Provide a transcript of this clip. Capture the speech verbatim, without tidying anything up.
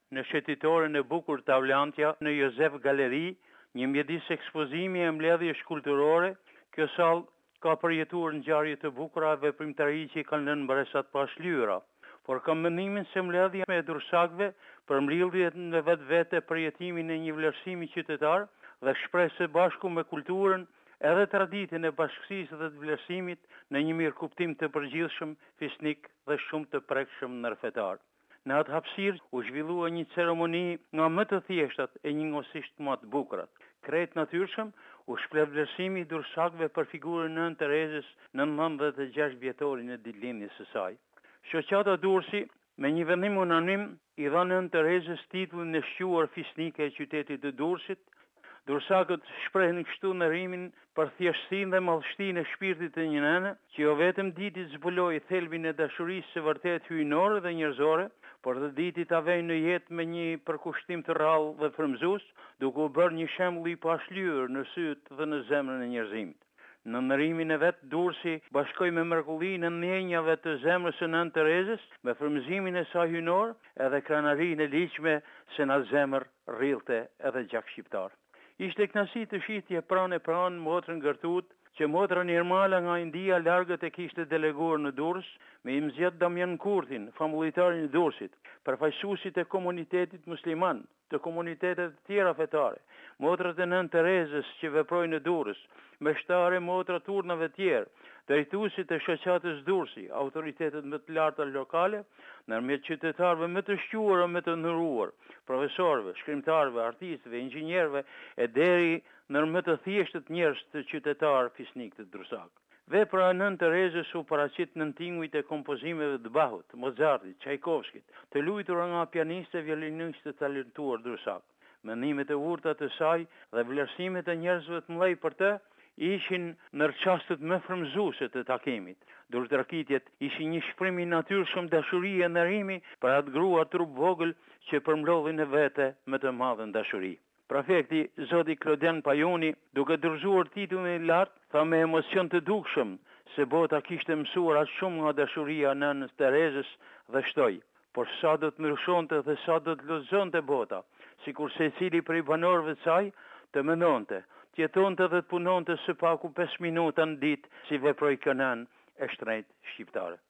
në shetitoren e bukur Tavlantja në Jozef Galeri, një mjedis ekspozimi e mbledhjesh kulturore. Kjo sallë ka përjetuar ngjarje të bukura dhe veprimtari që i kanë lënë mbresat pa shlyera, por kam mendimin se mbledhja e Dursakëve për mbledhjet në vetvete përjetimin e një vlerësimi qytetar dhe shpreh së bashku me kulturën edhe traditën e bashkësisë dhe të vlerësimit në një mirë kuptim të përgjithshëm, fisnik dhe shumë të prekshëm ndërfetar. Në atë hapësirë u zhvillua një ceremoni nga më të thjeshtat e njëjtësisht më të bukurat. Krejt natyrshëm u shpreh vlerësimi i Dursakëve për figurën e Nën Terezës në nëntëdhjetë e gjashtë vjetorin e ditëlindjes së saj. Shoqata Durrësi me një vendim unanim i dha Nën Terezës titullin e shquar fisnike e qytetit të Durrësit. Dursakët shprehin kështu ndërimin për thjeshtësinë dhe madhështinë e shpirtit të një nëne, që jo vetëm diti të zbuloi thelbin e dashurisë së vërtet hyjnore dhe njerëzore, por dhe diti ta vejë në jetë me një përkushtim të rrallë dhe frymëzues, duke u bërë një shembull i pashlyer në syt dhe në zemrën e njerëzimit. Në ndërimin e vet, Durrësi bashkoi me mrekullinë e ndjenjave të zemrës së Nën Terezës, me frymëzimin e saj hyjnor, edhe krenarinë e ligjshme se në zemër rrillte edhe gjak shqiptar. Ishte kënaqësi të shihje pranë e pranë motrën Gertut, që motra Nirmala nga India largët e kishte deleguar në Durrës, me i mzjet Damjan Kurthin, fambullitarin e Durrësit, përfaqësuesit e komunitetit musliman, të komunitetet të tjera fetare, motrat e Nën Terezës që veprojnë në Durrës, meshtare motra turnave tjerë, drejtuesit e shoqatës Durrësi, autoritetet më të larta lokale, ndërmjet qytetarëve më të shquar e më të nderuar, profesorëve, shkrimtarëve, artistëve, inxhinierëve e deri në më të thjeshtët njerëz të qytetar fisnik të Durrësak. Vepra e Nën Terezës u paraqit në tingujt e kompozimeve të Bachut, Mozartit, Çajkovskit, të luajtura nga pianistë e violinistë të talentuar Durrësak. Mendimet e urta të saj dhe vlerësimet e njerëzve të mëdhenj për të ishin në çastet më frymëzuese të takimit. Durrëtrakitjet ishin një shprim i natyrshëm dashurie e nderimi për atë grua trup vogël që përmbledhi në vete më të madhen dashuri. Prefekti zoti Klodian Pajoni, duke dorëzuar titullin e lartë, tha me emocion të dukshëm se bota kishte mësuar aq shumë nga dashuria e Nën Terezës dhe shtoi, por sa do të ndryshonte dhe sa do të lozonte bota, sikur secili prej banorëve të saj të mendonte, të jetonte dhe të punonte së paku pesë minuta në ditë si veproi kjo nën e shtrenjtë shqiptare.